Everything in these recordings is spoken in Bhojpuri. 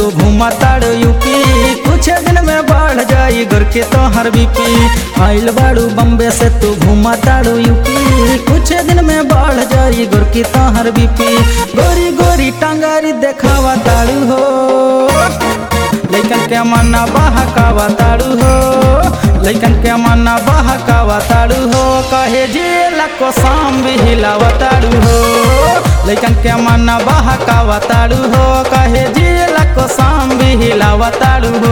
तू घूमा ताड़ू यूपी, कुछ दिन में बढ़ जाई गोर के तोहर बीपी। आइल बाड़ू बम्बे से तू घूमा ताड़ू यूपी, कुछ दिन में बढ़ जाई गोर के तोहर बीपी। गोरी गोरी टंगारी देखावा ताड़ू हो, लइकन के मना बहकावा ताड़ू हो, लइकन के मना बहकावा ताड़ू हो। कहे जेला को शाम भी हिलावा ताड़ू हो, लइकन के मना बहकावा ताड़ू हो। कहे जेला को शाम भी हिलावा ताड़ू हो।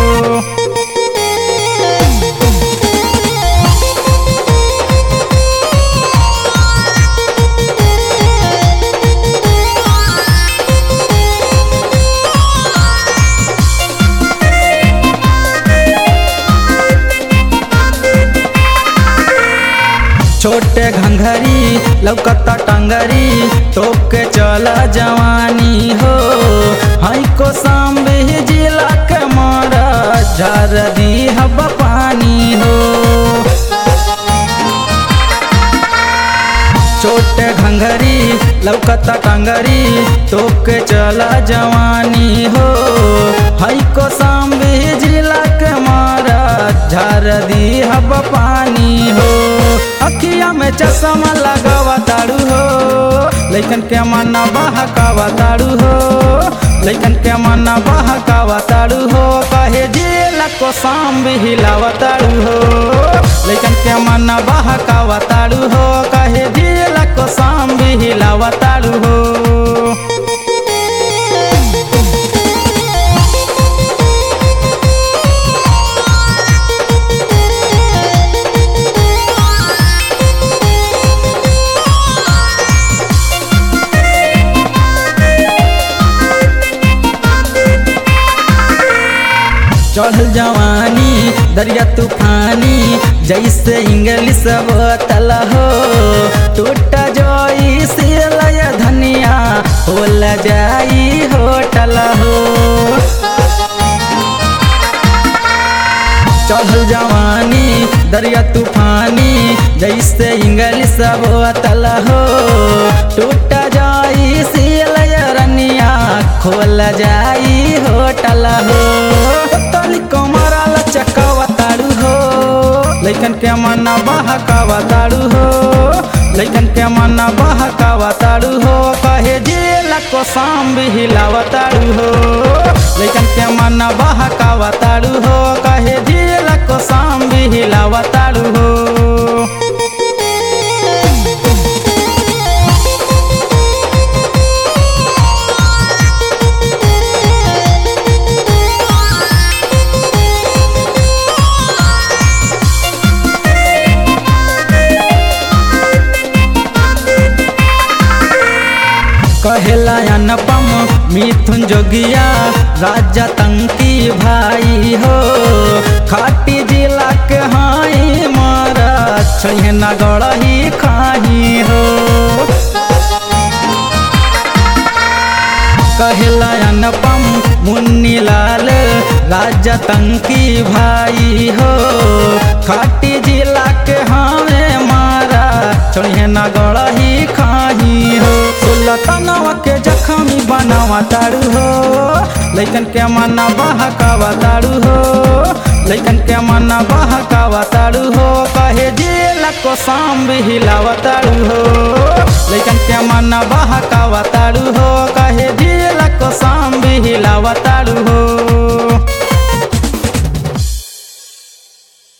छोटे घंघरी लौकता टंगरी, तोप के चला जवानी हो। हाई को सांबे जिला के मारा, झार दी हब पानी हो। छोटे घंघरी लौकता टंगरी, तोप के चला जवानी हो। हाई को सांबे जिला के मारा, झार दी हब पानी हो। अखिया में चश्मा लगावा ताड़ू हो, लइकन के मना बहकावा ताड़ू हो, लइकन के मना बहकावा ताड़ू हो। कहे जेला को शाम भी हिलावा ताड़ू हो, लइकन के मना बहकावा ताड़ू हो। कहे जेला को शाम भी हिलावा ताड़ू हो। चढ़ जवानी दरिया तूफानी, जैसे इंग्लिश बोतल हो। टूट जाई सिलय धनिया, होल जाई होटल हो। चढ़ जवानी दरिया तूफानी, जैसे इंग्लिश बोतल हो। टूट जाई सिलय रनिया, खोल जाई होटल हो। कमरा लचकावा ताड़ू हो, लइकन के मना बहकावा ताड़ू हो, लइकन के मना बहकावा ताड़ू हो। कहे जेला को शाम भी हिलावा ताड़ू हो, लइकन के मना बहकावा ताड़ू हो। कहे जेला को शाम भी हिलावा ताड़ू हो। कहेला अनुपम मिथुन जोगिया, राजा तंकी भाई हो। खाटी जिला के हाई मारा, छहना गड़ही खाही हो। कहेला अनुपम मुन्नी लाल, राजा तंकी भाई हो। खाटी जिला के हावे मारा, छहना गड़ही खाही हो। तनवा के जखमी बनावा ताड़ू हो, लइकन के मना बहकावा ताड़ू हो, लइकन के मना बहकावा ताड़ू हो। कहे जेला को शाम भी हिलावा ताड़ू हो, लइकन के मना बहकावा ताड़ू हो।